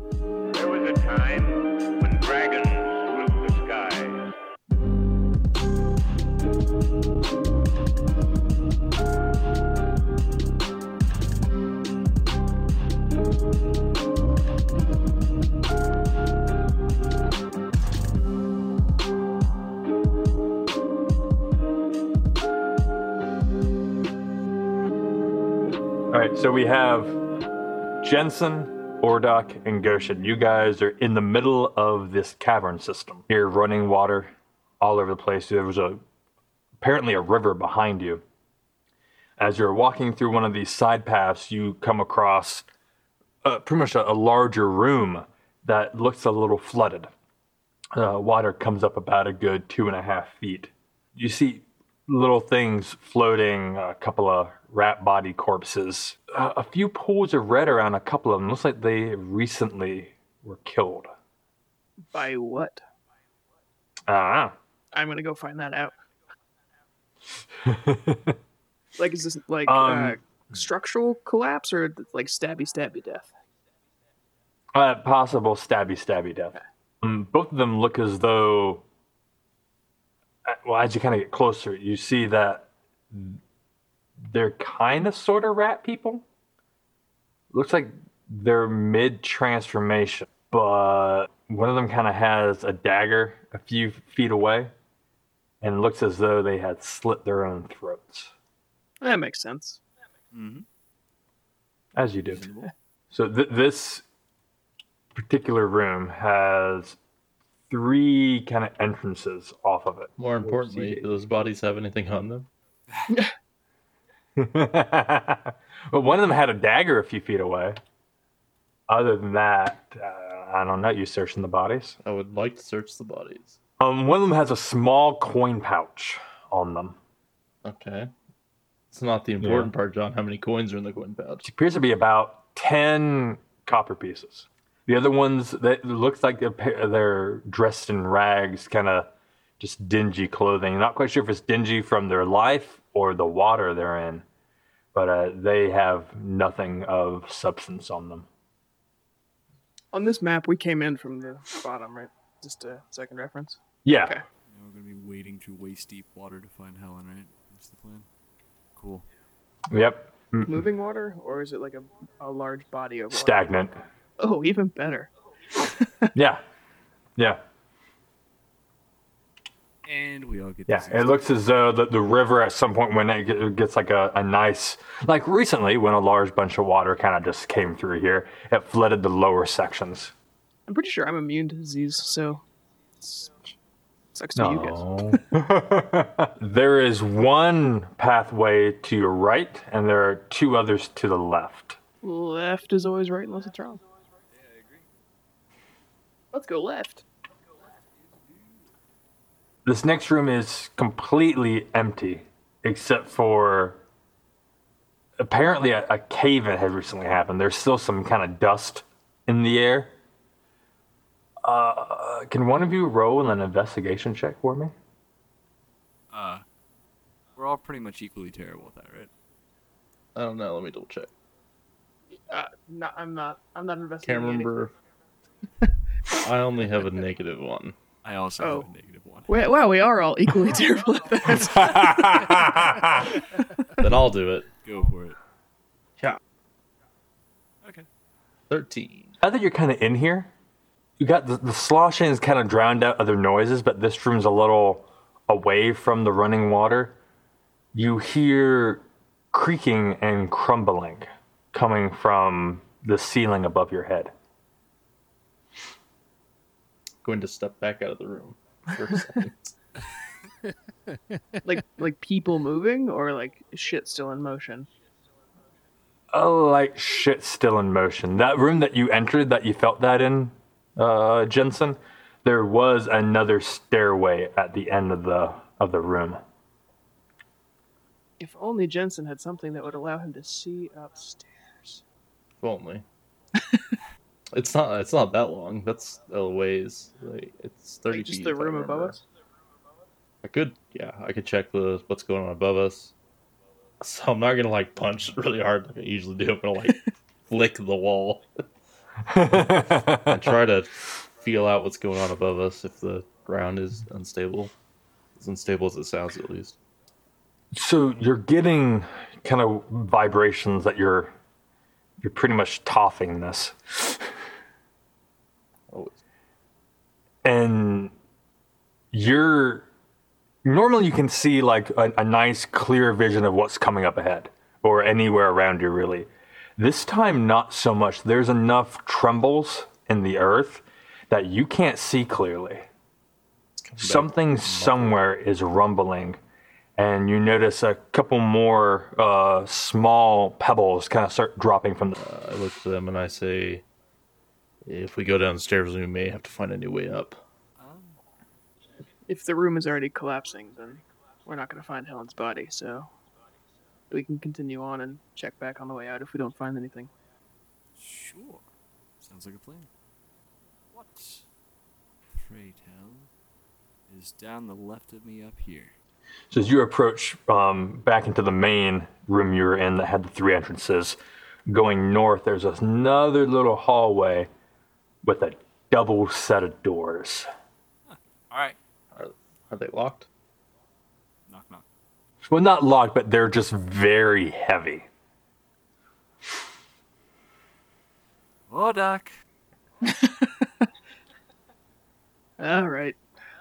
There was a time when dragons ruled the skies. All right, so we have Jensen, Ordok, and Goshen. You guys are in the middle of this cavern system. You're running water all over the place. There was apparently a river behind you. As you're walking through one of these side paths, you come across pretty much a larger room that looks a little flooded. Water comes up about a good 2.5 feet. You see little things floating, a couple of rat body corpses, a few pools of red around a couple of them. Looks like they recently were killed. By what? Ah. I'm gonna go find that out. Like, is this like structural collapse or like stabby death? Possible stabby death. Both of them look as though, well, as you kind of get closer, you see that they're kind of sort of rat people. Looks like they're mid-transformation, but one of them kind of has a dagger a few feet away and looks as though they had slit their own throats. That makes sense. Mm-hmm. As you do. So this particular room has 3 kind of entrances off of it. More importantly, do those bodies have anything on them? Well, one of them had a dagger a few feet away. Other than that, I don't know. You searching the bodies? I would like to search the bodies. One of them has a small coin pouch on them. Okay. It's not the important part, John. How many coins are in the coin pouch? It appears to be about 10 copper pieces. The other ones, that looks like they're dressed in rags, kind of just dingy clothing. Not quite sure if it's dingy from their life or the water they're in, but they have nothing of substance on them. On this map, we came in from the bottom, right? Just a second reference. Yeah. Okay. Yeah, we're gonna be wading through waist-deep water to find Helen, right? That's the plan. Cool. Yep. Moving water, or is it like a large body of water? Stagnant. Oh, even better. Yeah. And we all get Yeah, this it looks as though the river at some point when it gets like a nice, like recently when a large bunch of water kind of just came through here, it flooded the lower sections. I'm pretty sure I'm immune to disease, so sucks to you guys. There is one pathway to your right, and there are 2 others to the left. Left is always right unless it's wrong. Yeah, I agree. Let's go left. This next room is completely empty, except for apparently a cave-in has recently happened. There's still some kind of dust in the air. Can one of you roll an investigation check for me? We're all pretty much equally terrible at that, right? I don't know. Let me double check. No, I'm not investigating. Can't remember. I only have a -1. I also have a -1. Wow, we are all equally terrible at that. Then I'll do it. Go for it. Yeah. Okay. 13. Now that you're kind of in here, you got the sloshing has kind of drowned out other noises, but this room's a little away from the running water. You hear creaking and crumbling coming from the ceiling above your head. Going to step back out of the room for a second. like people moving, or like shit still in motion? Oh, like shit still in motion. That room that you entered, that you felt that in, Jensen, there was another stairway at the end of the room. If only Jensen had something that would allow him to see upstairs. If only. It's not that long. That's a ways. Like, it's 30 Like just feet. the if I room above remember. us? I could check what's going on above us. So I'm not gonna like punch really hard like I usually do. I'm gonna like flick the wall. and try to feel out what's going on above us if the ground is unstable. As unstable as it sounds, at least. So you're getting kind of vibrations that you're pretty much toffing this. Always. And normally you can see like a nice clear vision of what's coming up ahead or anywhere around you, really. This time, not so much. There's enough trembles in the earth that you can't see clearly. Something somewhere is rumbling, and you notice a couple more small pebbles kind of start dropping from the... I look to them and I say, if we go downstairs, we may have to find a new way up. If the room is already collapsing, then we're not going to find Helen's body, so we can continue on and check back on the way out if we don't find anything. Sure. Sounds like a plan. What, pray tell, is down the left of me up here? So as you approach back into the main room you were in that had the 3 entrances, going north, there's another little hallway with a double set of doors. All right. Are they locked? Knock, knock. Well, not locked, but they're just very heavy. Oh, Doc. All right.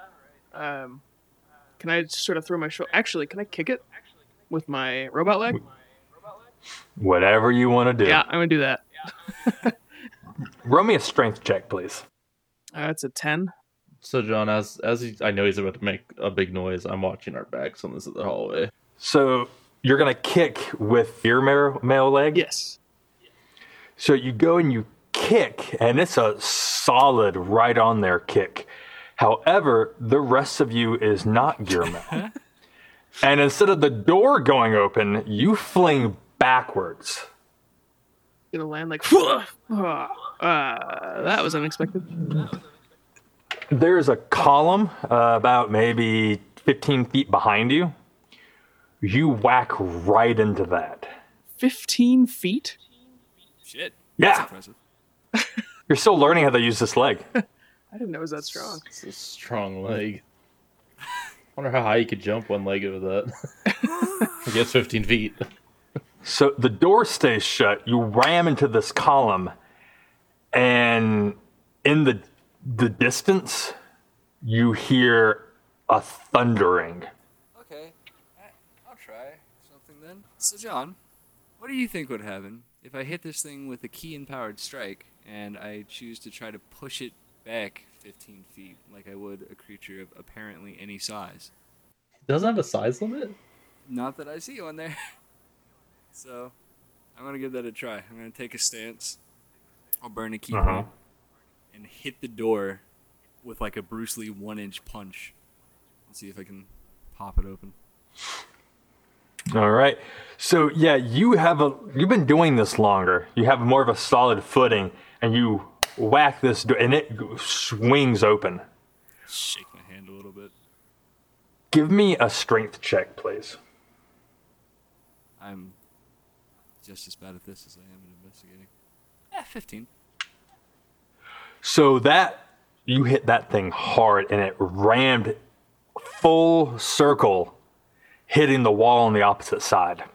Can I sort of throw my shoulder? Actually, can I kick it with my robot leg? Whatever you want to do. Yeah, I'm gonna do that. Roll me a strength check, please. It's a 10. So, John, I know he's about to make a big noise, I'm watching our backs on this at the hallway. So you're going to kick with your male leg? Yes. So you go and you kick, and it's a solid right on there kick. However, the rest of you is not Guillermo. And instead of the door going open, you fling backwards. Gonna land like. That was unexpected. There's a column about maybe 15 feet behind you. You whack right into that. 15 feet? Shit. Yeah. That's impressive. You're still learning how to use this leg. I didn't know it was that strong. It's a strong leg. I wonder how high you could jump one leg over that. I guess 15 feet. So the door stays shut. You ram into this column, and in the distance, you hear a thundering. Okay. I'll try something then. So, John, what do you think would happen if I hit this thing with a key-empowered strike and I choose to try to push it back 15 feet like I would a creature of apparently any size? It doesn't have a size limit? Not that I see one there. So, I'm going to give that a try. I'm going to take a stance. I'll burn a key point and hit the door with like a Bruce Lee 1-inch punch. Let's see if I can pop it open. All right. So yeah, you've been doing this longer. You have more of a solid footing, and you whack this door, and it swings open. Shake my hand a little bit. Give me a strength check, please. I'm just as bad at this as I am at investigating. 15. So that you hit that thing hard, and it rammed full circle, hitting the wall on the opposite side.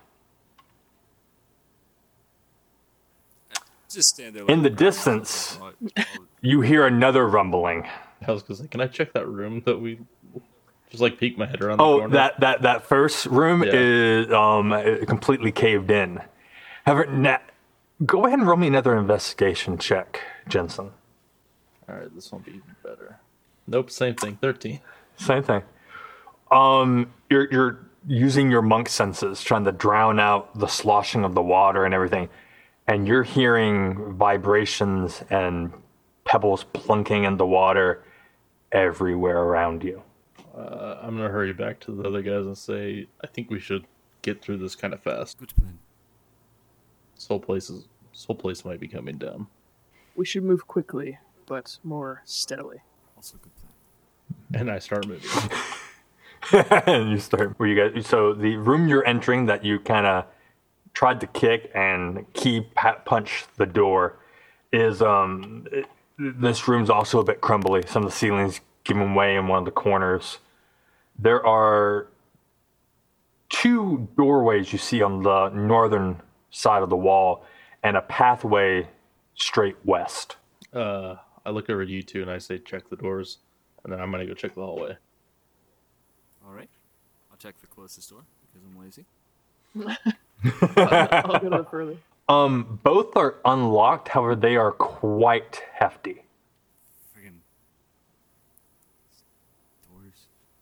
Just stand there. In the distance, you hear another rumbling. I was going to say, can I check that room that we... Just like peek my head around the corner? That first room Yeah. is completely caved in. However, go ahead and roll me another investigation check, Jensen. Alright, this won't be even better. Nope, same thing. 13. Same thing. You're using your monk senses, trying to drown out the sloshing of the water and everything, and you're hearing vibrations and pebbles plunking in the water everywhere around you. I'm going to hurry back to the other guys and say, I think we should get through this kind of fast. Good plan. This whole place might be coming down. We should move quickly, but more steadily. Also good plan. And I start moving. And you start where you guys. So the room you're entering that you kind of tried to kick and key punch the door is this room's also a bit crumbly. Some of the ceilings giving way in one of the corners. There are 2 doorways you see on the northern side of the wall, and a pathway straight west. I look over at you two and I say, check the doors, and then I'm gonna go check the hallway. All right. I'll check the closest door because I'm lazy. I'll go to the further. Both are unlocked, however, they are quite hefty. Friggin' doors.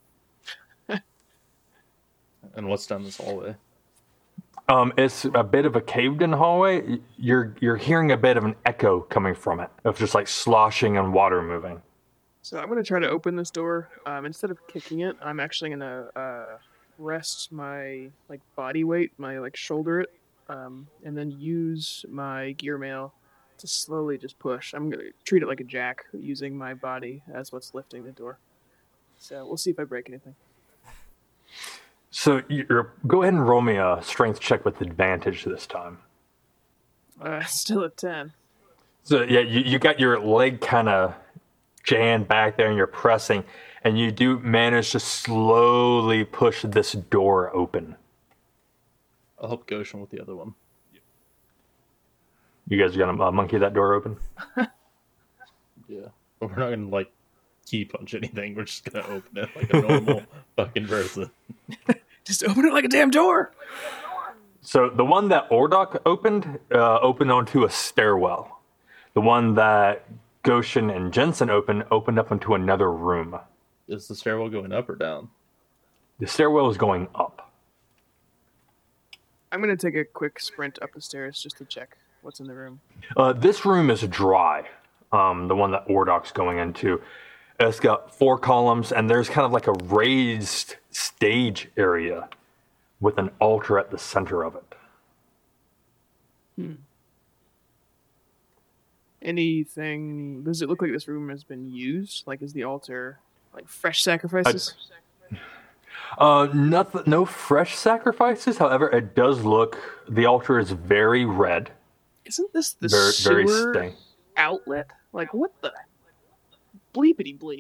And what's down this hallway? It's a bit of a caved-in hallway. You're hearing a bit of an echo coming from it, of just like sloshing and water moving. So I'm gonna try to open this door. Instead of kicking it, I'm actually gonna rest my body weight, my shoulder it, and then use my gear mail to slowly just push. I'm gonna treat it like a jack, using my body as what's lifting the door. So we'll see if I break anything. So go ahead and roll me a strength check with advantage this time. Still at 10. So yeah, you got your leg kind of jammed back there and you're pressing, and you do manage to slowly push this door open. I'll help Goshen with the other one. You guys are gonna monkey that door open? Yeah. But we're not gonna key punch anything. We're just gonna open it like a normal fucking person. Just open it like a damn door! So the one that Ordok opened onto a stairwell. The one that Goshen and Jensen opened up into another room. Is the stairwell going up or down? The stairwell is going up. I'm gonna take a quick sprint up the stairs just to check what's in the room. This room is dry. The one that Ordok's going into. It's got 4 columns, and there's kind of like a raised stage area with an altar at the center of it. Anything? Does it look like this room has been used? Is the altar fresh sacrifices? Nothing, no fresh sacrifices. However, it does look. The altar is very red. Isn't this the Very sewer stank. outlet? What the bleepity bleep?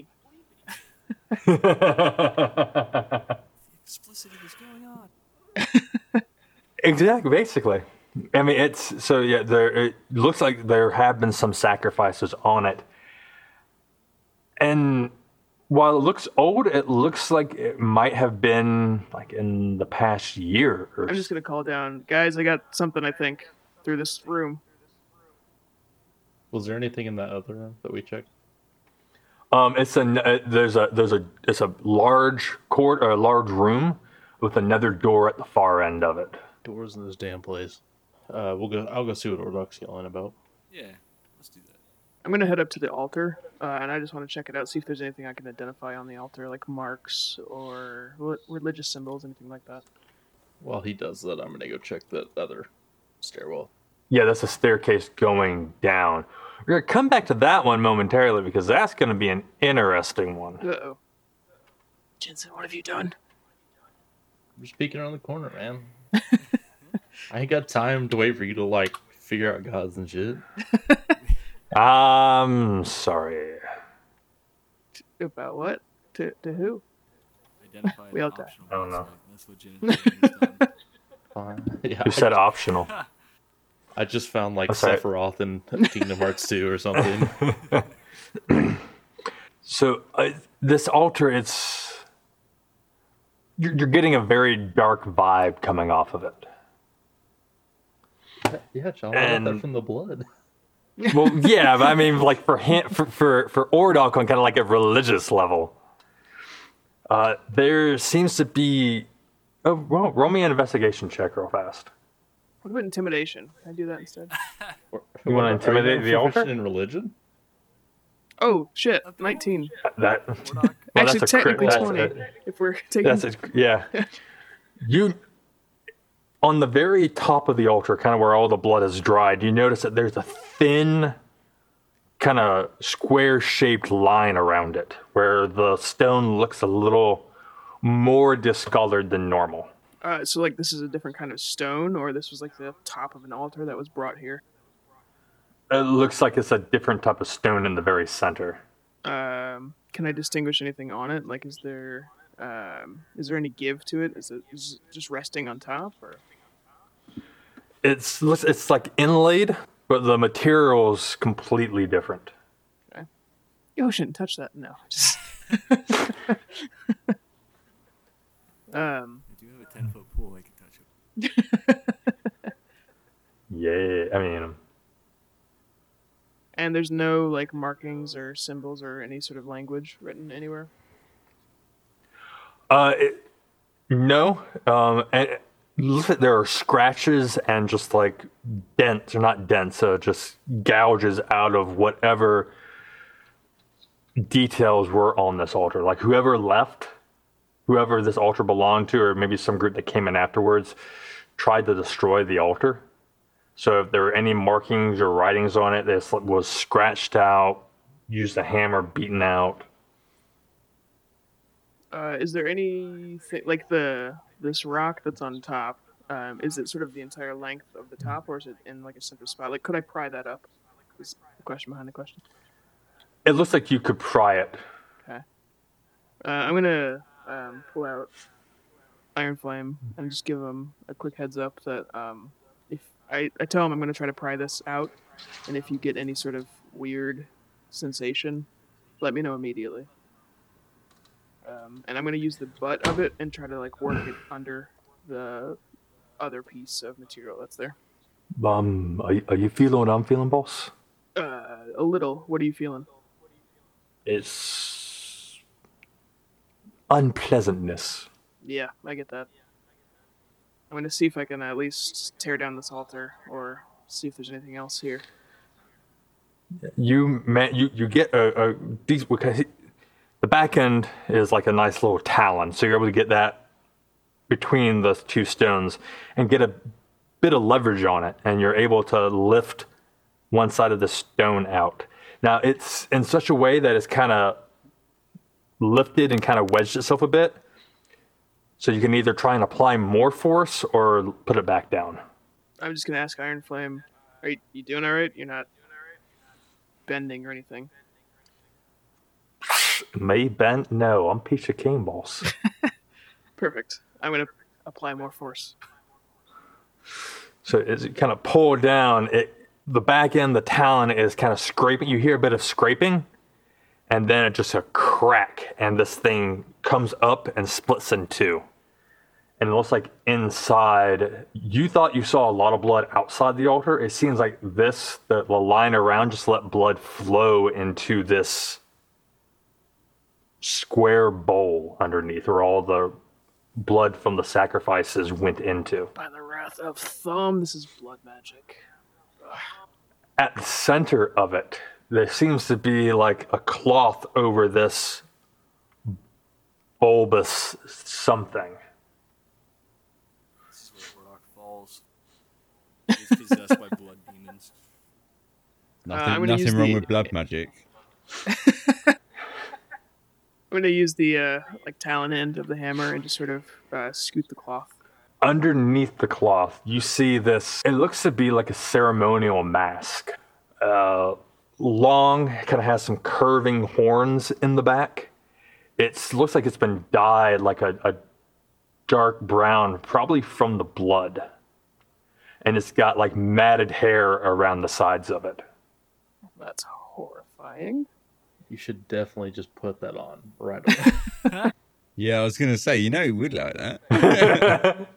Explicitity is going on. Exactly, basically. I mean, it's so yeah. It looks like there have been some sacrifices on it, and while it looks old, it looks like it might have been in the past year. I'm just gonna call down, guys. I got something. I think through this room. Was there anything in that other room that we checked? It's a large court or a large room with another door at the far end of it. Doors in this damn place. I'll go see what Ordok's yelling about. Yeah, let's do that. I'm gonna head up to the altar, and I just want to check it out, see if there's anything I can identify on the altar, like marks or religious symbols, anything like that. While he does that, I'm gonna go check the other stairwell. Yeah, that's a staircase going down. We're going to come back to that one momentarily because that's going to be an interesting one. Uh-oh. Jensen, what have you done? I'm just peeking around the corner, man. I ain't got time to wait for you to figure out gods and shit. I'm sorry. About what? To who? Identify We all an die. optional I don't know. aspect. That's what Jennifer Fine. Yeah, You said optional. I just found sorry. Sephiroth in Kingdom Hearts 2 or something. So this altar, you're getting a very dark vibe coming off of it. Yeah, John, I got that from the blood. Well, yeah, but I mean, for Ordok on kind of a religious level, there seems to be. Oh, well, roll me an investigation check real fast. What about intimidation? Can I do that instead? You want to intimidate the altar? In religion? Oh shit! 19. That. Ordok. Well, Actually, that's a crit. technically That's 20. it. If we're taking. That's it. Yeah. You on the very top of the altar, kind of where all the blood is dried, you notice that there's a thin, kind of square-shaped line around it, where the stone looks a little more discolored than normal. So this is a different kind of stone, or this was the top of an altar that was brought here. It looks like it's a different type of stone in the very center. Can I distinguish anything on it? Like, is there any give to it? Is it just resting on top, or? It's like inlaid, but the material's completely different. Okay. Yo, shouldn't touch that. No. Just... I do have a 10-foot pool. I can touch it. Yeah, I mean, And there's no like markings or symbols or any sort of language written anywhere. no. And there are scratches and just like dents, or not dents, just gouges out of whatever details were on this altar. Like whoever left, whoever this altar belonged to, or maybe some group that came in afterwards, tried to destroy the altar. So if there were any markings or writings on it, this was scratched out, used a hammer, beaten out. Is there anything like this rock that's on top? Is it sort of the entire length of the top, or is it in like a central spot? Like, could I pry that up? Is the question behind the question. It looks like you could pry it. Okay. I'm gonna pull out Iron Flame and just give him a quick heads up that if I tell him I'm gonna try to pry this out, and if you get any sort of weird sensation, let me know immediately. And I'm gonna use the butt of it and try to like work it under the other piece of material that's there. Are you feeling what I'm feeling, boss? A little. What are you feeling? It's unpleasantness. Yeah, I get that. I'm gonna see if I can at least tear down this altar or see if there's anything else here. You get a decent, because the back end is like a nice little talon, so you're able to get that between the two stones and get a bit of leverage on it, and you're able to lift one side of the stone out. Now it's in such a way that it's kind of lifted and kind of wedged itself a bit, so you can either try and apply more force or put it back down. I'm just gonna ask Iron Flame, are you doing all right? You're not bending or anything? Me bent? No, I'm Peach of King, boss. Perfect. I'm gonna apply more force. So as it kind of pull down, the back end, the talon is kind of scraping. You hear a bit of scraping, and then it's just a crack, and this thing comes up and splits in two. And it looks like inside, you thought you saw a lot of blood outside the altar. It seems like the line around just let blood flow into this square bowl underneath, where all the blood from the sacrifices went into. By the wrath of Thumb, this is blood magic. At the center of it, there seems to be like a cloth over this bulbous something. This is where Warlock falls. He's possessed by blood demons. Nothing wrong with blood magic. I'm gonna use the talon end of the hammer and just sort of scoot the cloth. Underneath the cloth, you see this. It looks to be like a ceremonial mask. Long, kind of has some curving horns in the back. It looks like it's been dyed like a dark brown, probably from the blood. And it's got like matted hair around the sides of it. That's horrifying. You should definitely just put that on right away. Yeah, I was going to say, you would like that.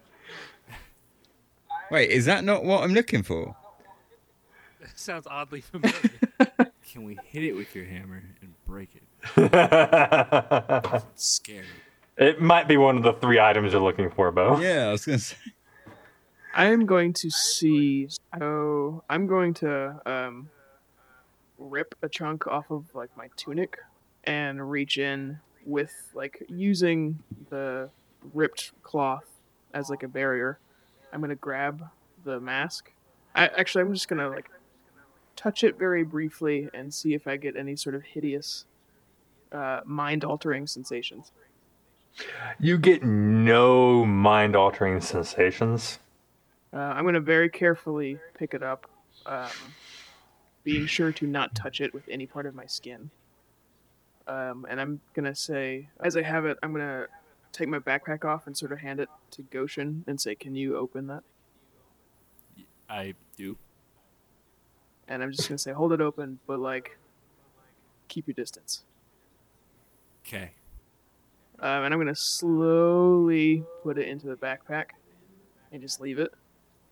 Wait, is that not what I'm looking for? Sounds oddly familiar. Can we hit it with your hammer and break it? It's scary. It might be one of the 3 items you're looking for, Bo. Yeah, I was going to say. I am going to see. So I'm going to rip a chunk off of like my tunic and reach in with like using the ripped cloth as like a barrier. I'm gonna grab the mask. I'm just gonna like touch it very briefly and see if I get any sort of hideous mind-altering sensations. You get no mind-altering sensations. I'm gonna very carefully pick it up being sure to not touch it with any part of my skin. And I'm gonna say, as I have it, I'm gonna take my backpack off and sort of hand it to Goshen and say, "Can you open that?" I do. And I'm just gonna say, "Hold it open, but like, keep your distance." Okay. And I'm gonna slowly put it into the backpack and just leave it.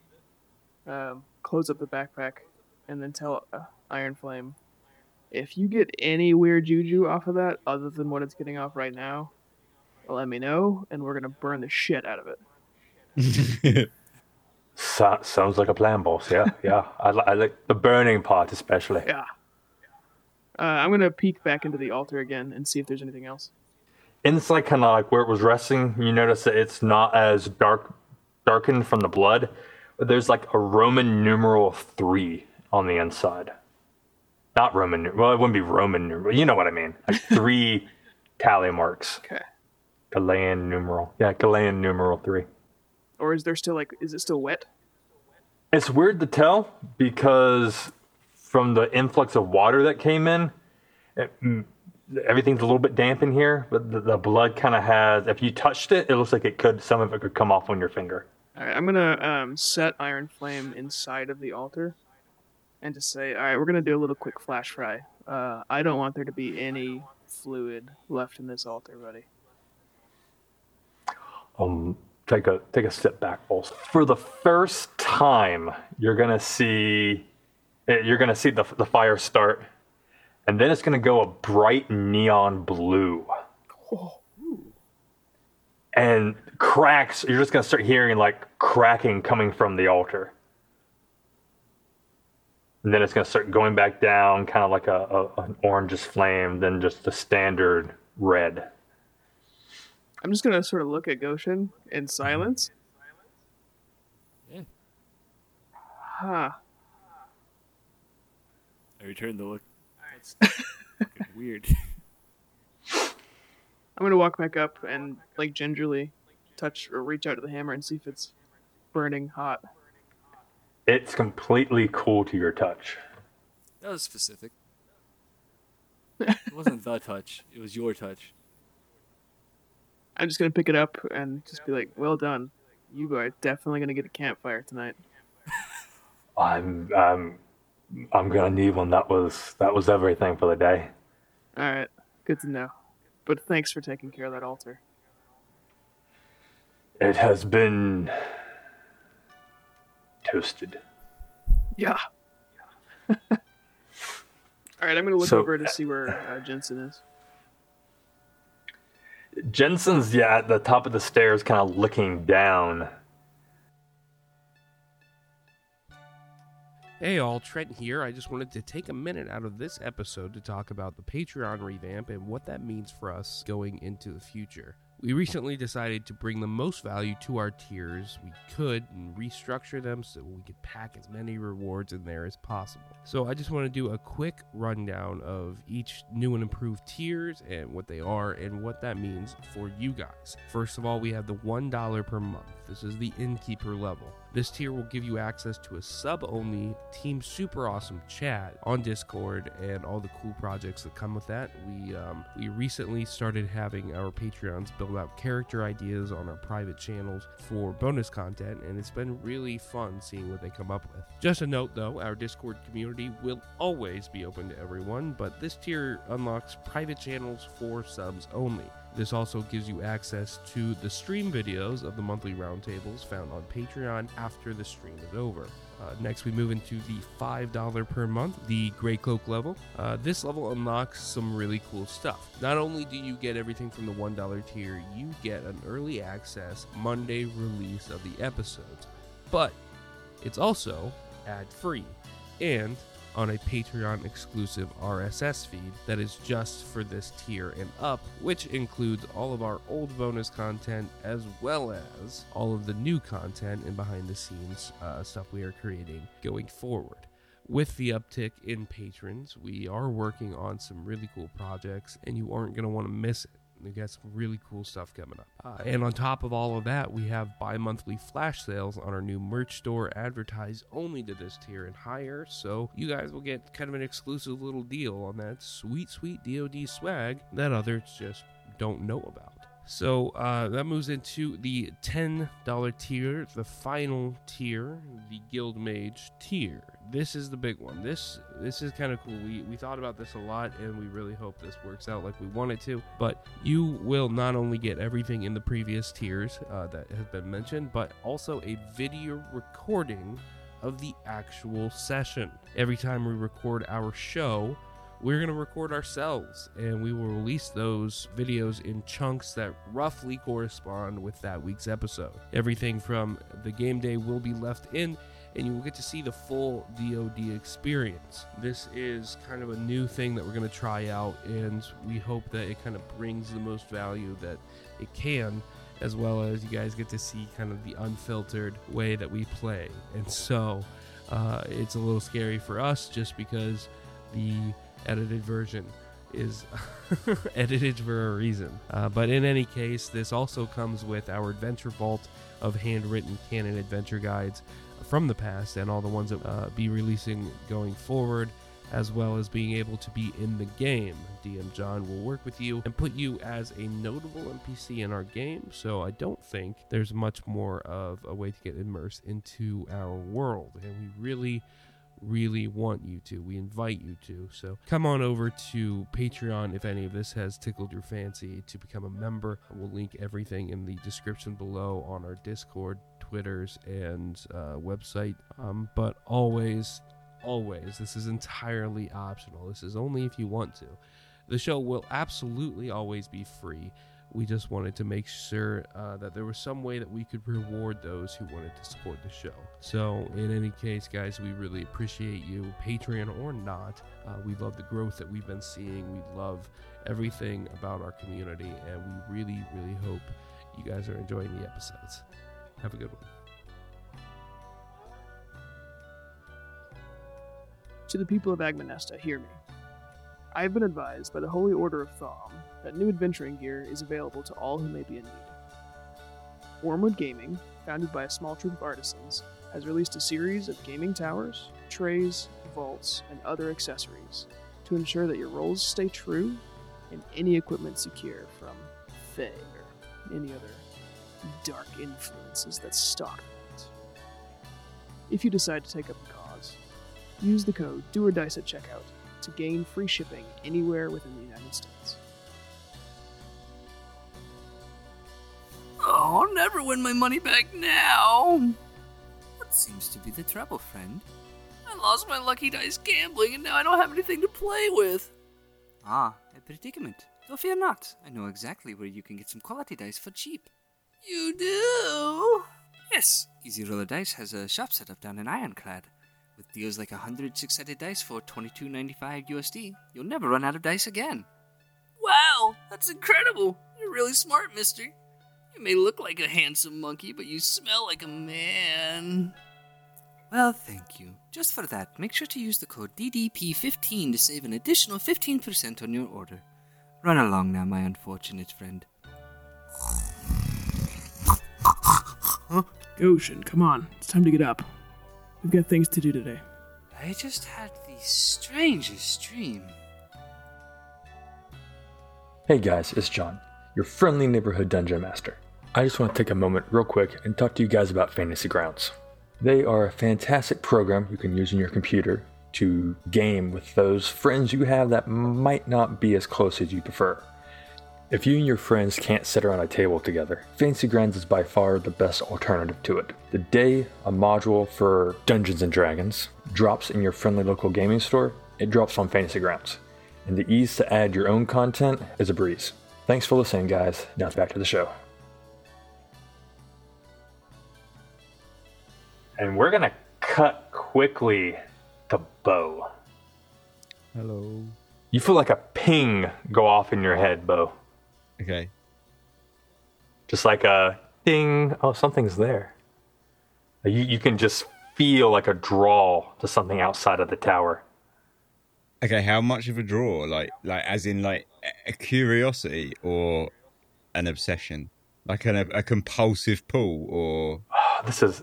Close up the backpack, and then tell Iron Flame, if you get any weird juju off of that, other than what it's getting off right now, let me know, and we're gonna burn the shit out of it. Sounds like a plan, boss. Yeah, yeah. I like the burning part especially. Yeah. I'm gonna peek back into the altar again and see if there's anything else. Inside, kind of like where it was resting, you notice that it's not as darkened from the blood. But there's like a Roman numeral 3 on the inside. Not Roman. Well, it wouldn't be Roman numeral. You know what I mean? Like 3 tally marks. Okay. Galilean numeral. Yeah, Galilean numeral 3. Or is there still is it still wet? It's weird to tell because from the influx of water that came in, everything's a little bit damp in here, but the blood kind of has, if you touched it, it looks like some of it could come off on your finger. All right, I'm gonna set Iron Flame inside of the altar, and just say, all right, we're gonna do a little quick flash fry. I don't want there to be any fluid left in this altar, buddy. Take a step back, Pulse. For the first time, you're gonna see the fire start, and then it's gonna go a bright neon blue. Oh. And cracks, you're just going to start hearing like cracking coming from the altar. And then it's going to start going back down, kind of like an orangish flame, then just the standard red. I'm just going to sort of look at Goshen in silence. Yeah. Huh. I returned the look. That's fucking weird. I'm going to walk back up and like gingerly touch or reach out to the hammer and see if it's burning hot. It's completely cool to your touch. That was specific. It wasn't the touch. It was your touch. I'm just going to pick it up and just be like, well done. You are definitely going to get a campfire tonight. I'm gonna need one. That was everything for the day. All right. Good to know. But thanks for taking care of that altar. It has been toasted. Yeah. All right, I'm going to look over to see where Jensen is. Jensen's at the top of the stairs, kind of looking down. Hey all, Trent here. I just wanted to take a minute out of this episode to talk about the Patreon revamp and what that means for us going into the future. We recently decided to bring the most value to our tiers we could and restructure them so we could pack as many rewards in there as possible. So I just want to do a quick rundown of each new and improved tiers and what they are and what that means for you guys. First of all, we have the $1 per month. This is the Innkeeper level. This tier will give you access to a sub-only Team Super Awesome chat on Discord and all the cool projects that come with that. We recently started having our Patreons build out character ideas on our private channels for bonus content, and it's been really fun seeing what they come up with. Just a note though, our Discord community will always be open to everyone, but this tier unlocks private channels for subs only. This also gives you access to the stream videos of the monthly roundtables found on Patreon after the stream is over. Next, we move into the $5 per month, the Grey Cloak level. This level unlocks some really cool stuff. Not only do you get everything from the $1 tier, you get an early access Monday release of the episodes, but it's also ad-free and on a Patreon exclusive RSS feed that is just for this tier and up, which includes all of our old bonus content as well as all of the new content and behind the scenes stuff we are creating going forward. With the uptick in patrons, we are working on some really cool projects and you aren't going to want to miss it. We got some really cool stuff coming up. And on top of all of that, we have bi-monthly flash sales on our new merch store, advertised only to this tier and higher. So you guys will get kind of an exclusive little deal on that sweet, sweet DoD swag that others just don't know about. So that moves into the $10 tier, the final tier, the Guild Mage tier. This is the big one. This is kind of cool. We thought about this a lot, and we really hope this works out like we want it to. But you will not only get everything in the previous tiers that has been mentioned, but also a video recording of the actual session. Every time we record our show, we're going to record ourselves, and we will release those videos in chunks that roughly correspond with that week's episode. Everything from the game day will be left in, and you will get to see the full DoD experience. This is kind of a new thing that we're going to try out, and we hope that it kind of brings the most value that it can, as well as you guys get to see kind of the unfiltered way that we play. And so it's a little scary for us just because the edited version is edited for a reason. But in any case, this also comes with our adventure vault of handwritten canon adventure guides from the past and all the ones that be releasing going forward, as well as being able to be in the game. DM John will work with you and put you as a notable NPC in our game, so I don't think there's much more of a way to get immersed into our world, and we really want you to. We invite you to. So come on over to Patreon if any of this has tickled your fancy to become a member. We'll link everything in the description below on our Discord, Twitters, and website. But always, this is entirely optional. This is only if you want to. The show will absolutely always be free. We just wanted to make sure that there was some way that we could reward those who wanted to support the show. So in any case, guys, we really appreciate you, Patreon or not. We love the growth that we've been seeing. We love everything about our community, and we really hope you guys are enjoying the episodes. Have a good one. To the people of Agmanesta, hear me. I have been advised by the Holy Order of Thom that new adventuring gear is available to all who may be in need. Wormwood Gaming, founded by a small troop of artisans, has released a series of gaming towers, trays, vaults, and other accessories to ensure that your rolls stay true and any equipment secure from Fae or any other dark influences that stalk it. If you decide to take up the cause, use the code DOORDICE at checkout to gain free shipping anywhere within the United States. Oh, I'll never win my money back now. What seems to be the trouble, friend? I lost my lucky dice gambling, and now I don't have anything to play with. Ah, a predicament. Though fear not, I know exactly where you can get some quality dice for cheap. You do? Yes, Easy Roller Dice has a shop set up down in Ironclad. With deals like 100 six-sided dice for $22.95 USD, you'll never run out of dice again. Wow, that's incredible. You're really smart, mister. You may look like a handsome monkey, but you smell like a man. Well, thank you. Just for that, make sure to use the code DDP15 to save an additional 15% on your order. Run along now, my unfortunate friend. Goshen, come on. It's time to get up. We've got things to do today. I just had the strangest dream. Hey guys, it's John, your friendly neighborhood dungeon master. I just want to take a moment real quick and talk to you guys about Fantasy Grounds. They are a fantastic program you can use on your computer to game with those friends you have that might not be as close as you prefer. If you and your friends can't sit around a table together, Fantasy Grounds is by far the best alternative to it. The day a module for Dungeons & Dragons drops in your friendly local gaming store, it drops on Fantasy Grounds. And the ease to add your own content is a breeze. Thanks for listening, guys. Now back to the show. And we're gonna cut quickly to Bo. Hello. You feel like a ping go off in your head, Bo. Okay. Just like a ding. Oh, something's there. You can just feel like a draw to something outside of the tower. Okay, how much of a draw? Like as in like a curiosity or an obsession? Like a compulsive pull or This is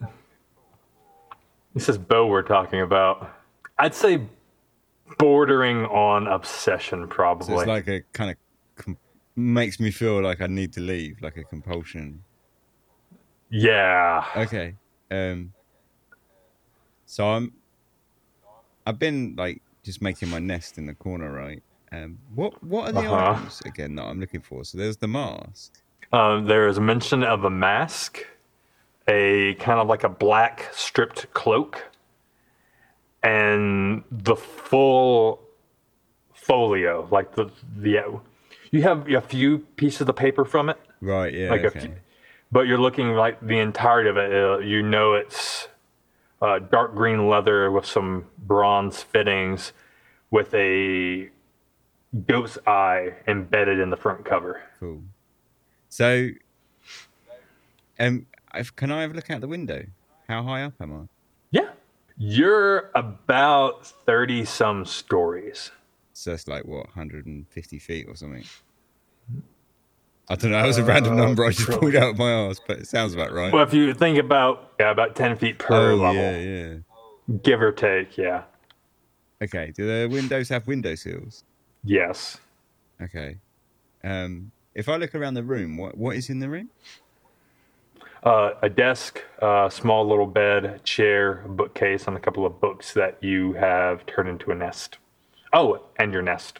Bo we're talking about. I'd say bordering on obsession, so probably. it's like a kind of makes me feel like I need to leave, like a compulsion. Yeah. Okay. So I've been like just making my nest in the corner, right? What are the items again that I'm looking for? So there's the mask. There is a mention of a mask, a kind of like a black stripped cloak, and the full folio, like the you have a few pieces of paper from it, Right, yeah. like Okay. but you're looking like the entirety of it. You know it's dark green leather with some bronze fittings, with a goat's eye embedded in the front cover. Cool. So, can I have a look out the window? How high up am I? Yeah, you're about 30 some stories. So that's like what, 150 feet or something? I don't know. That was a random number I just pulled out of my arse, but it sounds about right. Well, if you think about about 10 feet per level, yeah. give or take, yeah. Okay. Do the windows have window sills? Yes. Okay. If I look around the room, what is in the room? A desk, a small little bed, a chair, a bookcase, and a couple of books that you have turned into a nest. Oh, and your nest.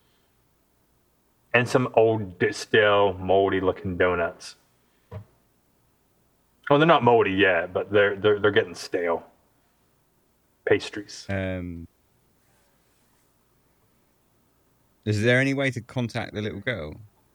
And some old, stale, moldy-looking donuts. Oh, they're not moldy yet, but they're getting stale. Pastries. Is there any way to contact the little girl?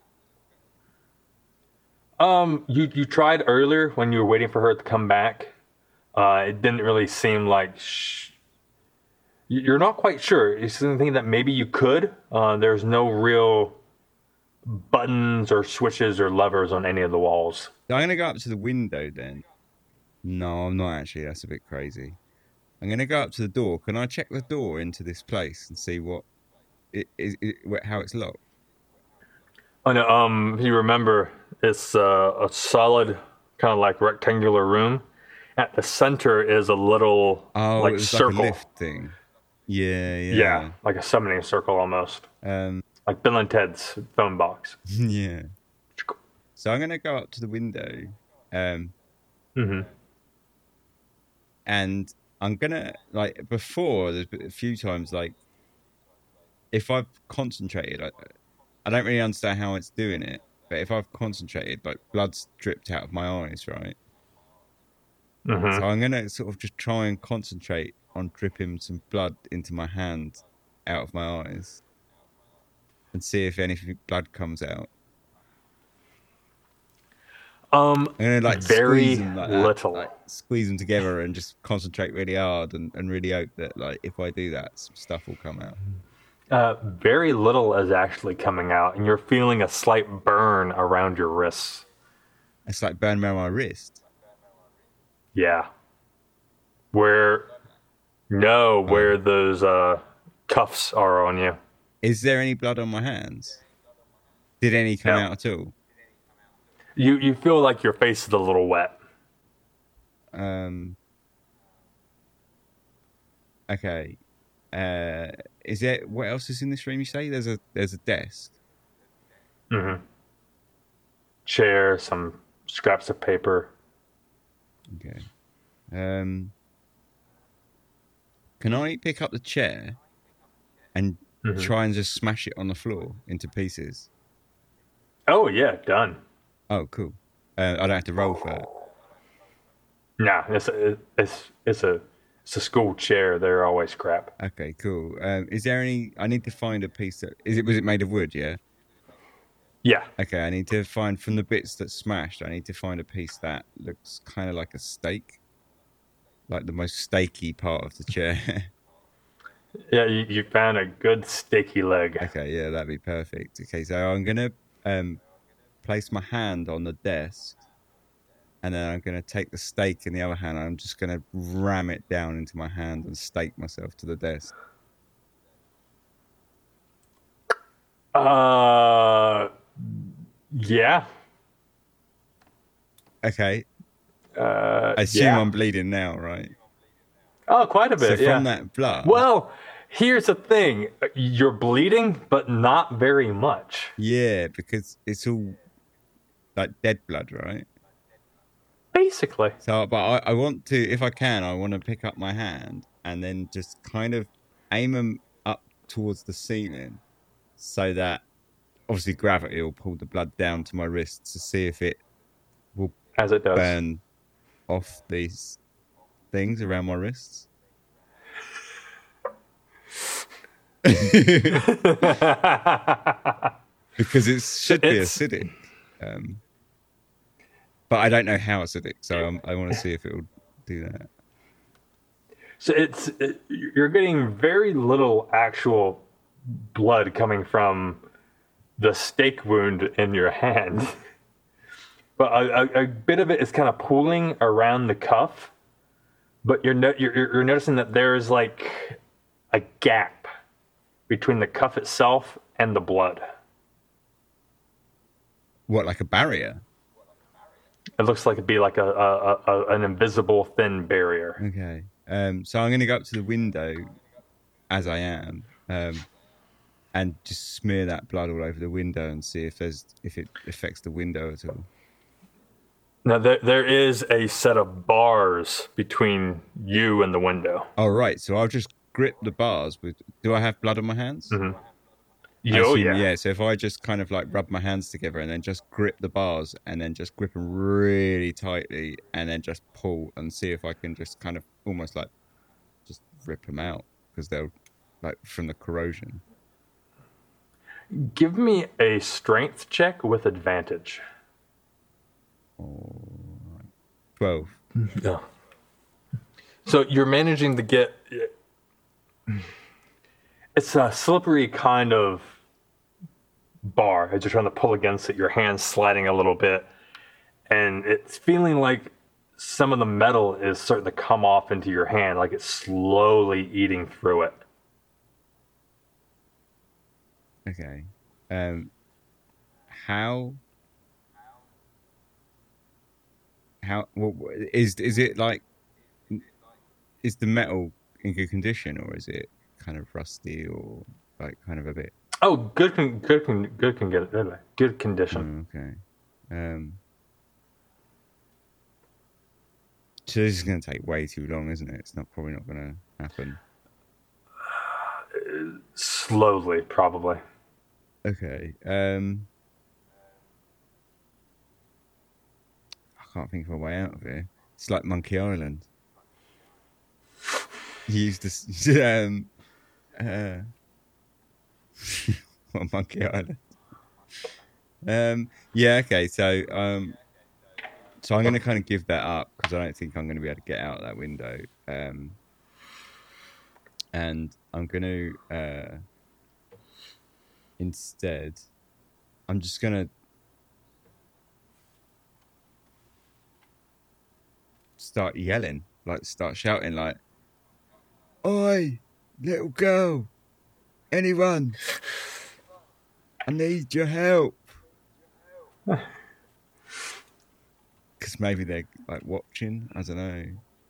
You tried earlier when you were waiting for her to come back. It didn't really seem like you're not quite sure. It's something that maybe you could. There's no real buttons or switches or levers on any of the walls. I'm going to go up to the window then. No, I'm not actually. That's a bit crazy. I'm going to go up to the door. Can I check the door into this place and see what how it's locked? Oh no, if you remember, it's a solid kind of like rectangular room. At the center is a little like it was circle. like a lift thing. Yeah. Yeah, like a summoning circle almost. Like Bill and Ted's phone box. Yeah. So I'm going to go up to the window. And I'm going to, like, before, there's been a few times, like, if I've concentrated, I don't really understand how it's doing it, but if I've concentrated, like, blood's dripped out of my eyes, right? So I'm going to sort of just try and concentrate on dripping some blood into my hand out of my eyes and see if any blood comes out. I'm gonna like very squeeze them like little. that, like, squeeze them together and just concentrate really hard and really hope that, like, if I do that, some stuff will come out. Very little is actually coming out, and you're feeling a slight burn around your wrists. It's like burning around my wrist. Yeah. Where those cuffs are on you. Is there any blood on my hands? Did any come out at all? You feel like your face is a little wet. Okay. Is there, what else is in this room? You say there's a desk. Chair, some scraps of paper. Okay. Can I pick up the chair and try and just smash it on the floor into pieces? Oh yeah, done. Oh, cool. I don't have to roll for it. Nah, it's a school chair. They're always crap. Okay, cool. Is there any? I need to find a piece that was it made of wood? Yeah. Yeah. Okay, I need to find from the bits that smashed. I need to find a piece that looks kind of like a steak, like the most steaky part of the chair. Yeah, you found a good steaky leg. Okay, yeah, that'd be perfect. Okay, so I'm gonna place my hand on the desk, and then I'm gonna take the steak in the other hand. I'm just gonna ram it down into my hand and stake myself to the desk. Yeah. Okay. I assume yeah. I'm bleeding now, right? Oh, quite a bit. So yeah. from that blood. Well, here's the thing: you're bleeding, but not very much. Yeah, because it's all like dead blood, right? Basically. So, but I want to, if I can, I want to pick up my hand and then just kind of aim them up towards the ceiling, so that obviously gravity will pull the blood down to my wrists to see if it will As it does. burn off these things around my wrists. Because it should be acidic. But I don't know how acidic, so I want to see if it will do that. So you're getting very little actual blood coming from the stake wound in your hand. But a bit of it is kind of pooling around the cuff. But you're noticing that there's like a gap between the cuff itself and the blood. What, like a barrier? It looks like it'd be like an invisible thin barrier. Okay. So I'm going to go up to the window as I am, and just smear that blood all over the window and see if it affects the window at all. Now there is a set of bars between you and the window. Oh right. So I'll just grip the bars with. Do I have blood on my hands? Mm-hmm. Oh yeah. So if I just kind of like rub my hands together and then just grip the bars and then just grip them really tightly and then just pull and see if I can just kind of almost like just rip them out because they'll like from the corrosion. Give me a strength check with advantage. 12. Yeah. So you're managing to get. It's a slippery kind of bar as you're trying to pull against it. Your hand's sliding a little bit, and it's feeling like some of the metal is starting to come off into your hand, like it's slowly eating through it. Okay. How is it like? Is the metal in good condition, or is it kind of rusty, or like kind of a bit? Oh, good condition. Okay. So this is going to take way too long, isn't it? It's probably not going to happen. Slowly, probably. Okay. I can't think of a way out of here. It's like Monkey Island. You used to Monkey Island. Yeah. Okay. So I'm going to kind of give that up because I don't think I'm going to be able to get out that window. And I'm going to instead, I'm just going to start yelling, like start shouting, like, "Oi, little girl, anyone, I need your help." Because maybe they're like watching, I don't know.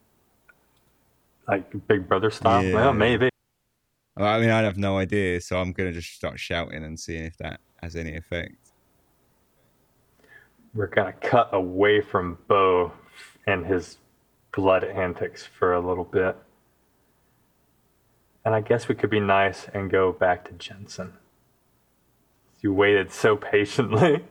Like Big Brother style? Yeah. Well, maybe. I mean, I have no idea, so I'm going to just start shouting and seeing if that has any effect. We're going to cut away from Bo and his blood antics for a little bit. And I guess we could be nice and go back to Jensen. You waited so patiently.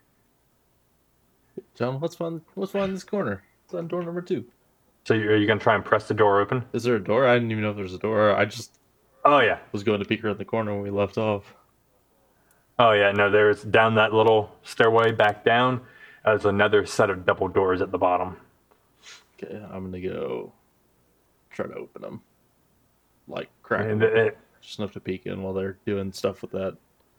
John, what's fun in this corner? It's on door number 2. So are you going to try and press the door open? Is there a door? I didn't even know if there's a door. I just yeah. was going to peek around the corner when we left off. Oh, yeah. No, there's down that little stairway back down. There's another set of double doors at the bottom. Okay, I'm going to go try to open them. Like, crack them. Just enough to peek in while they're doing stuff with that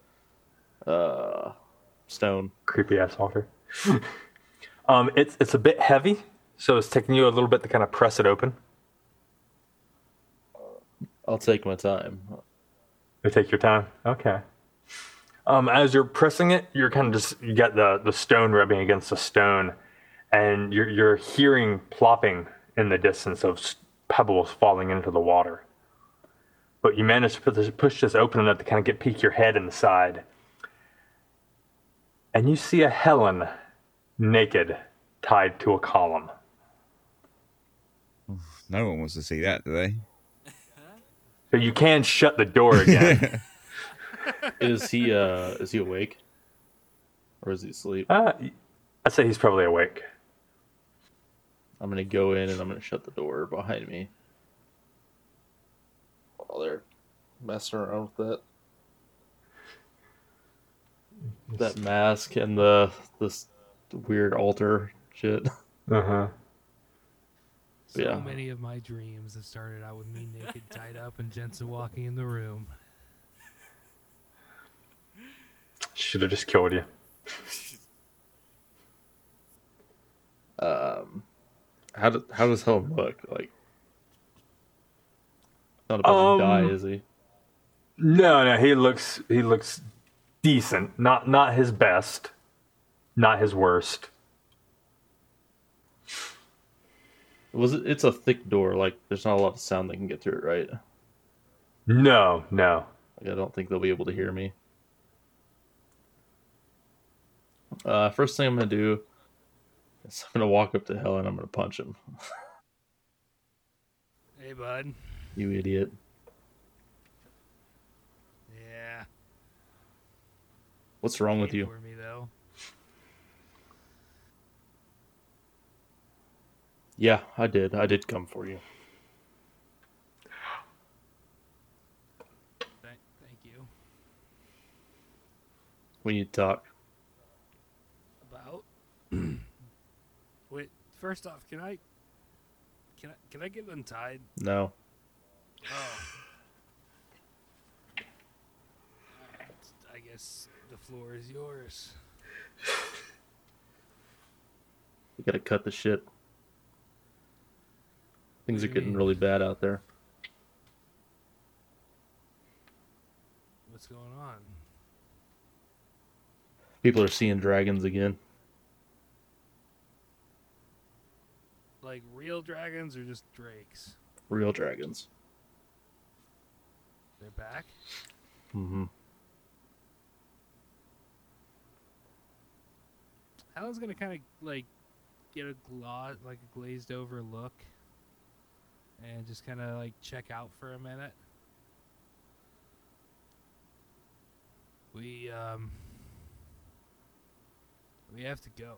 stone. Creepy ass altar. It's a bit heavy, so it's taking you a little bit to kind of press it open. I'll take my time. You take your time. Okay. As you're pressing it, you're kind of just you get the stone rubbing against the stone, and you're hearing plopping in the distance of pebbles falling into the water. But you manage to push this open enough to kind of peek your head inside, and you see a Helen naked, tied to a column. No one wants to see that, do they? So you can shut the door again. Is he awake? Or is he asleep? I'd say he's probably awake. I'm going to go in and I'm going to shut the door behind me. While they're messing around with that mask and this weird altar shit. Uh-huh. So many of my dreams have started out with me naked, tied up, and Jensen walking in the room. Should have just killed you. How does Helen look? Like, not about to die, is he? No, he looks decent. Not his best, not his worst. It's a thick door. Like, there's not a lot of sound that can get through it, right? No. Like, I don't think they'll be able to hear me. First thing I'm gonna do is I'm gonna walk up to Helen. I'm gonna punch him. Hey, bud. You idiot. Yeah. What's wrong with Came you? For me, though. Yeah, I did. I did come for you. Thank you. We need to talk. About. Wait. First off, can I get untied? No. Oh. I guess the floor is yours. We gotta cut the shit. Things are getting really bad out there. What's going on? People are seeing dragons again. Like real dragons or just drakes? Real dragons. They're back? Mm-hmm. Helen's gonna kind of like get a glazed over look, and just kind of like check out for a minute. We have to go.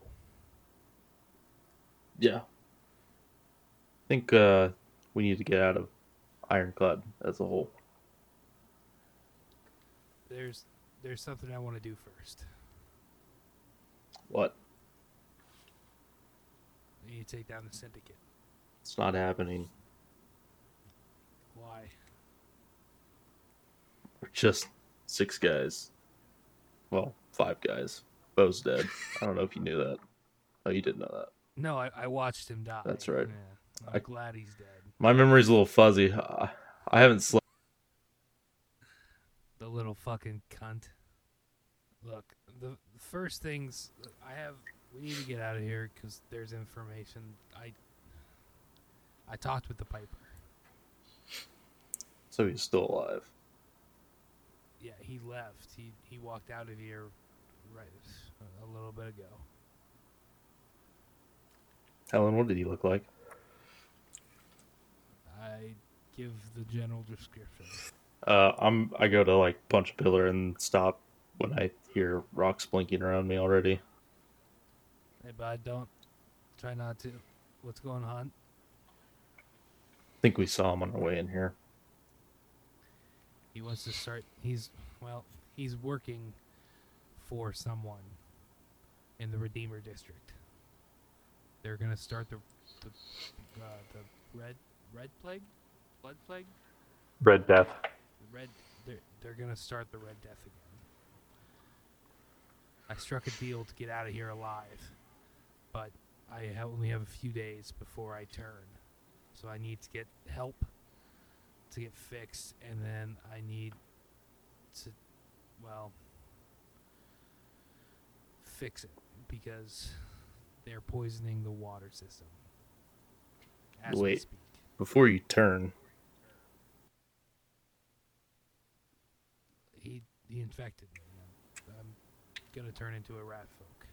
Yeah. I think we need to get out of Ironclad as a whole. There's something I want to do first. What? I need to take down the syndicate. It's not happening. Why? We're just 6 guys. Well, 5 guys. Bo's dead. I don't know if you knew that. Oh, you didn't know that. No, I watched him die. That's right. Yeah, I'm glad he's dead. My memory's a little fuzzy. I haven't slept. The little fucking cunt. Look, the first things we need to get out of here because there's information. I talked with the Piper. So he's still alive. Yeah, he left. He walked out of here right a little bit ago. Helen, what did he look like? I give the general description. I go to like punch a pillar and stop when I hear rocks blinking around me already. Hey, bud, don't try not to. What's going on? I think we saw him on our way in here. He wants to start. He's working for someone in the Redeemer District. They're gonna start the red plague, blood plague, Red Death. They're gonna start the Red Death again. I struck a deal to get out of here alive, but I only have a few days before I turn, so I need to get help to get fixed, and then I need to, well, fix it because they're poisoning the water system. As we Wait, speak. before you turn, He infected me. I'm gonna turn into a rat folk.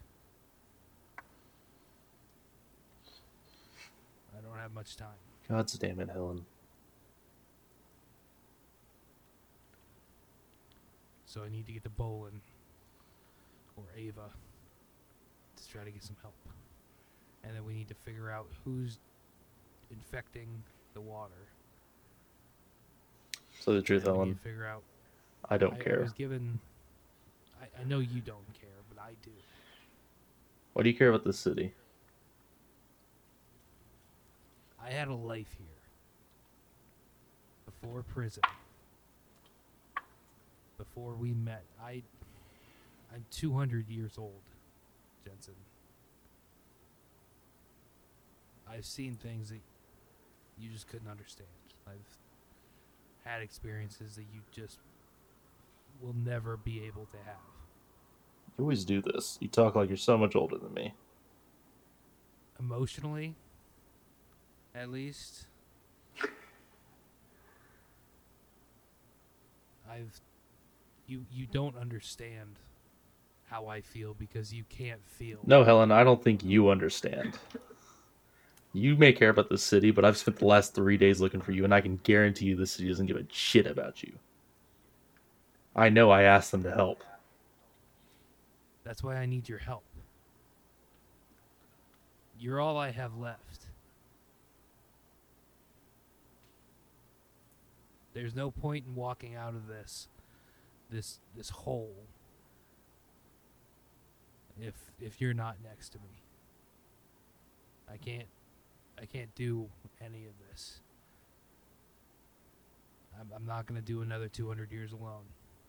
I don't have much time. God damn it, Helen. So I need to get to Bolin or Ava to try to get some help. And then we need to figure out who's infecting the water. So the truth, And we Helen, need to figure out. I don't I care. was given. I know you don't care, but I do. Why do you care about this city? I had a life here before prison. Before we met, I'm 200 years old, Jensen. I've seen things that you just couldn't understand. I've had experiences that you just will never be able to have. You always do this. You talk like you're so much older than me. Emotionally, at least. You don't understand how I feel because you can't feel. No, Helen, I don't think you understand. You may care about the city, but I've spent the last 3 days looking for you, and I can guarantee you the city doesn't give a shit about you. I know I asked them to help. That's why I need your help. You're all I have left. There's no point in walking out of this hole if you're not next to me. I can't do any of this. I'm not going to do another 200 years alone.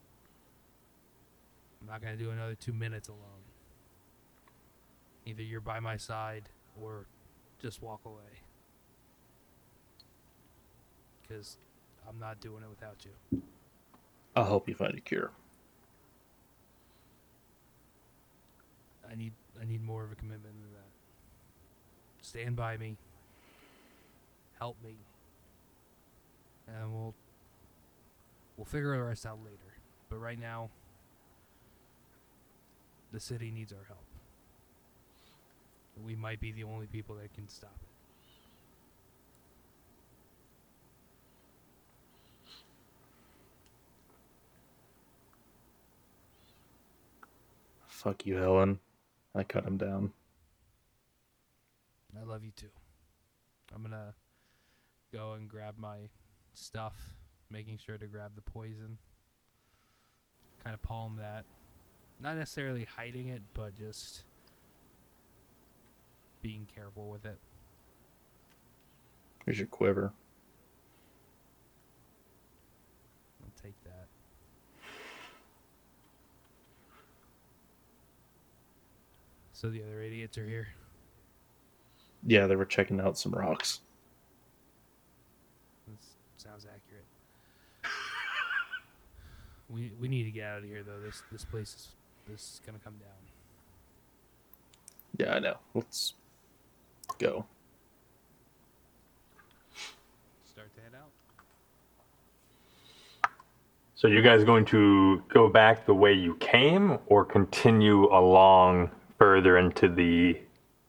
I'm not going to do another 2 minutes alone. Either you're by my side or just walk away. Because I'm not doing it without you. I'll help you find a cure. I need more of a commitment than that. Stand by me. Help me. And we'll figure the rest out later. But right now, the city needs our help. We might be the only people that can stop it. Fuck you, Helen. I cut him down. I love you too. I'm gonna go and grab my stuff, making sure to grab the poison. Kind of palm that. Not necessarily hiding it, but just being careful with it. Here's your quiver. I'll take that. So the other idiots are here? Yeah, they were checking out some rocks. That sounds accurate. We need to get out of here, though. This place is gonna come down. Yeah, I know. Let's go. Start to head out. So you guys going to go back the way you came or continue along further into the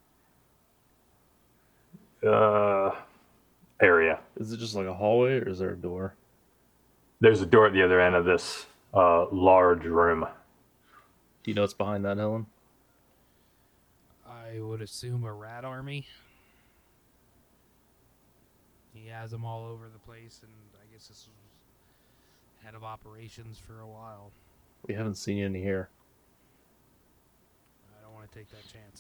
area? Is it just like a hallway or is there a door? There's a door at the other end of this large room. Do you know what's behind that, Helen? I would assume a rat army. He has them all over the place, and I guess this was head of operations for a while. We haven't seen any here. I don't want to take that chance.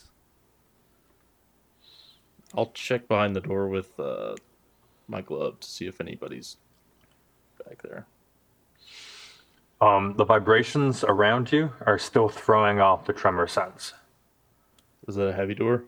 I'll check behind the door with my glove to see if anybody's back there. The vibrations around you are still throwing off the tremor sense. Is that a heavy door?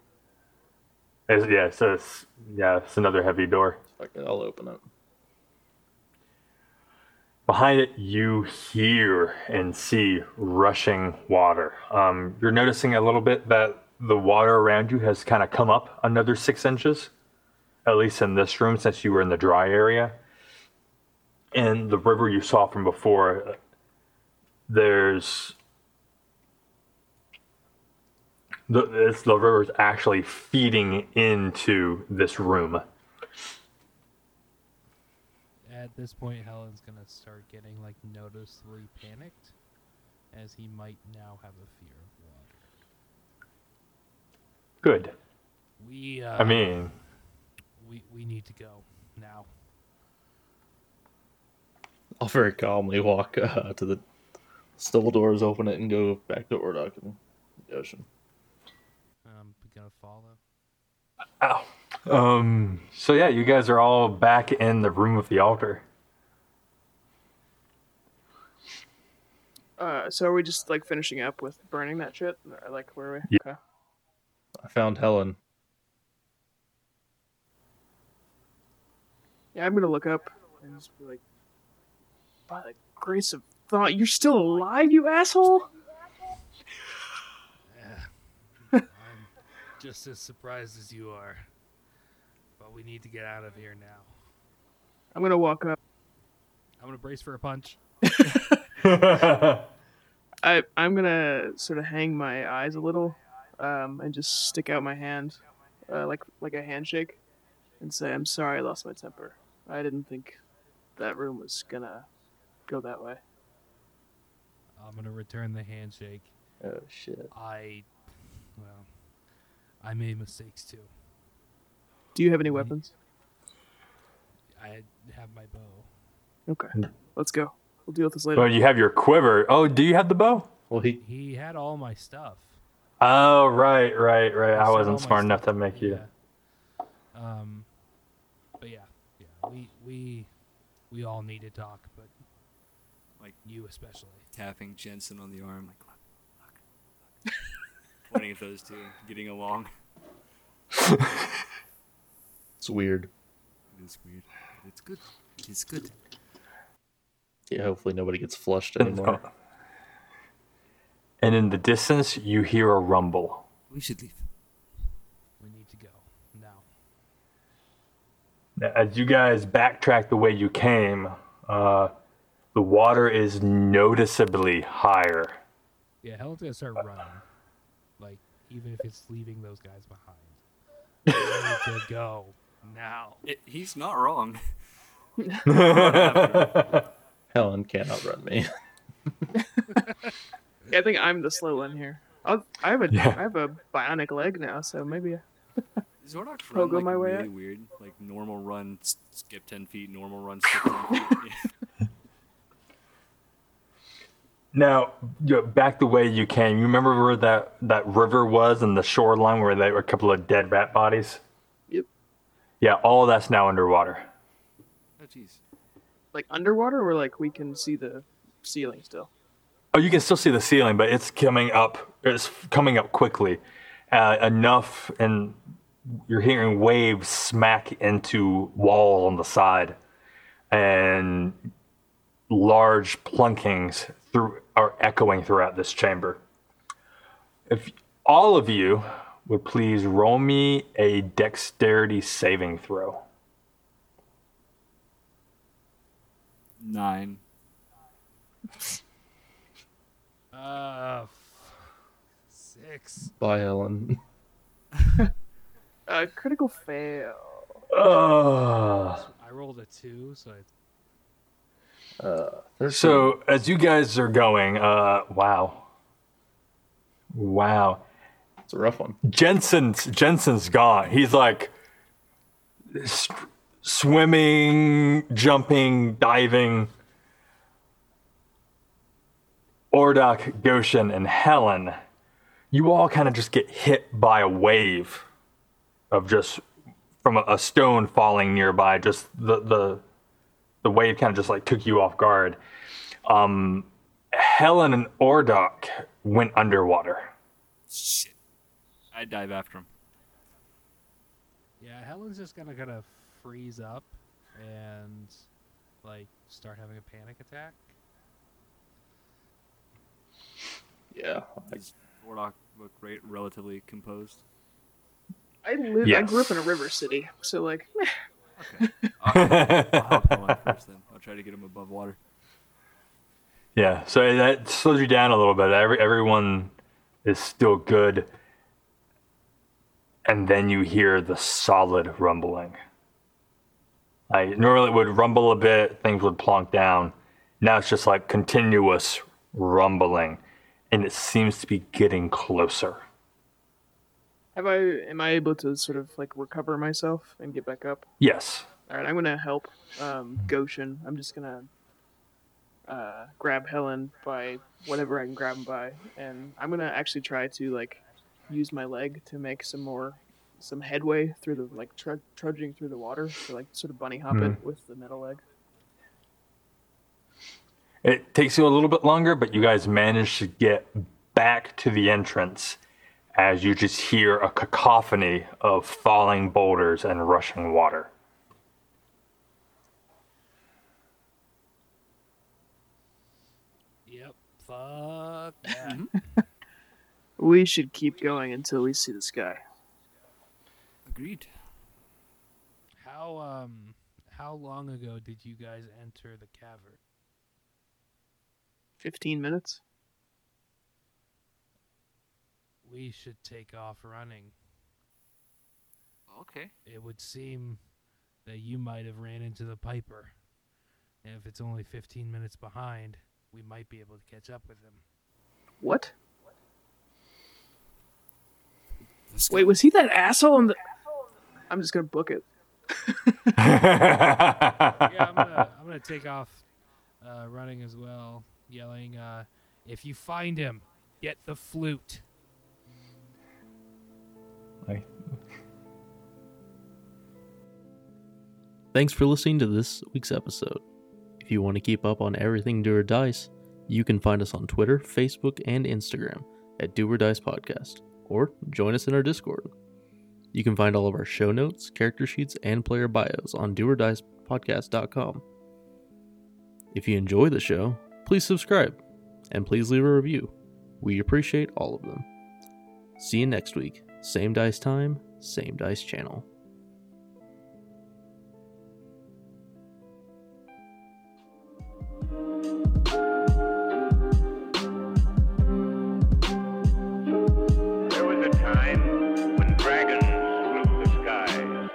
It's another heavy door. Okay, I'll open it. Behind it, you hear and see rushing water. You're noticing a little bit that the water around you has kind of come up another 6 inches, at least in this room, since you were in the dry area. In the river you saw from before, there's the river is actually feeding into this room. At this point, Helen's gonna start getting like noticeably panicked, as he might now have a fear of water. Good. We need to go now. I'll very calmly walk to the stable doors, open it, and go back to Ordok and the ocean. I'm gonna follow. Ow. So yeah, you guys are all back in the room of the altar. So are we just like finishing up with burning that shit? Or, like, where are we? Yeah. Okay. I found Helen. Yeah, I'm gonna look up and just be like, by the grace of thought, you're still alive, you asshole? I'm just as surprised as you are. But we need to get out of here now. I'm gonna walk up. I'm gonna brace for a punch. I'm gonna sort of hang my eyes a little, and just stick out my hand, like a handshake, and say, "I'm sorry, I lost my temper. I didn't think that room was gonna go that way." I'm gonna return the handshake. Oh shit. I made mistakes too. Do you have any weapons? I have my bow. Okay, let's go. We'll deal with this later. Well, you have your quiver. Oh, do you have the bow? Well, He had all my stuff. Oh, right. I said all wasn't my smart enough stuff. to make you. Yeah. But yeah. We all need to talk, but Like you especially. tapping Jensen on the arm, like look. Pointing at those two, getting along. it's weird. It is weird. But it's good. It's good. Yeah, hopefully nobody gets flushed anymore. And in the distance, you hear a rumble. We should leave. We need to go now. Now, as you guys backtrack the way you came, the water is noticeably higher. Yeah, Helen's gonna start running. Like, even if it's leaving those guys behind. We need to go now. He's not wrong. Helen can't outrun me. Yeah, I think I'm the slow one here. I have a bionic leg now, so maybe. Zordok's I'll run go like my way really up. weird. Like normal run, skip 10 feet. Normal run, skip 10 feet. Yeah. Now, back the way you came, you remember where that river was and the shoreline where there were a couple of dead rat bodies? Yep. Yeah, all of that's now underwater. Oh jeez. Like underwater, or like we can see the ceiling still. Oh, you can still see the ceiling, but it's coming up. It's coming up quickly, enough, and you're hearing waves smack into wall on the side, and large plunkings are echoing throughout this chamber. If all of you would please roll me a dexterity saving throw. 9. Uh, 6. Bye, Helen. Critical fail. I rolled a 2, so it's So as you guys are going, wow. It's a rough one. Jensen's gone. He's like swimming, jumping, diving. Ordok, Goshen, and Helen, you all kind of just get hit by a wave of just from a stone falling nearby. Just the wave kind of just like took you off guard. Helen and Ordok went underwater. Shit. I dive after him. yeah. Helen's just gonna kind of freeze up and like start having a panic attack? Yeah. Does Warlock look relatively composed? I Yes. grew up in a river city, so like, Okay. I'll help him out first then. I'll try to get him above water. Yeah, so that slows you down a little bit. Everyone is still good. And then you hear the solid rumbling. Normally it would rumble a bit, things would plonk down. Now it's just like continuous rumbling. And it seems to be getting closer. am I able to sort of like recover myself and get back up? Yes. All right, I'm gonna help Goshen. I'm just gonna grab Helen by whatever I can grab him by, and I'm gonna actually try to like use my leg to make some headway through the like trudging through the water, to like sort of bunny hop it with the metal leg. It takes you a little bit longer, but you guys manage to get back to the entrance as you just hear a cacophony of falling boulders and rushing water. Yep. Fuck that. We should keep going until we see the sky. Agreed. How long ago did you guys enter the cavern? 15 minutes. We should take off running. Okay. It would seem that you might have ran into the Piper. And if it's only 15 minutes behind, we might be able to catch up with him. What? Wait, was he that asshole in the... I'm just gonna book it. Yeah, I'm gonna take off running as well, yelling, if you find him, get the flute. Thanks for listening to this week's episode. If you want to keep up on everything Do or Dice, you can find us on Twitter, Facebook, and Instagram at Do or Dice Podcast, or join us in our Discord. You can find all of our show notes, character sheets, and player bios on doordicepodcast.com. If you enjoy the show, please subscribe, and please leave a review. We appreciate all of them. See you next week. Same dice time, same dice channel. There was a time when dragons ruled the skies.